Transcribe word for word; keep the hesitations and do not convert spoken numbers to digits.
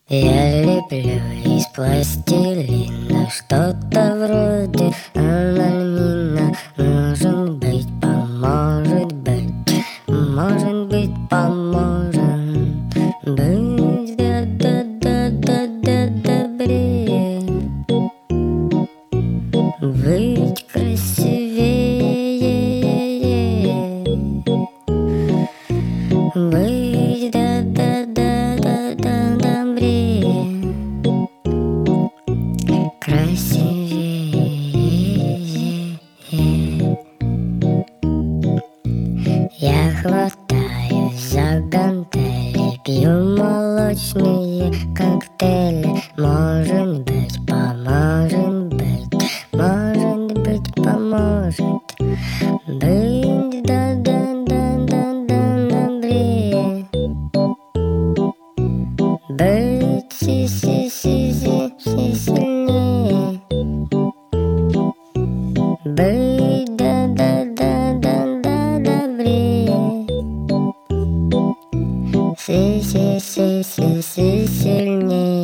Я леплю из пластилина что-то вроде анальмина. Может быть, поможет быть, может быть, поможет быть да-да-да-да-да добрее, быть красивее, быть да-да-да-да-да добрее, красивее. Я хватаюсь за гантели, пью молочные коктейли. Может быть, поможет быть, может быть, поможет быть да-да-да-да-да добрее, быть си-си-си-си сильнее, быть да-да-да-да-да добрее, си-си-си-си сильнее.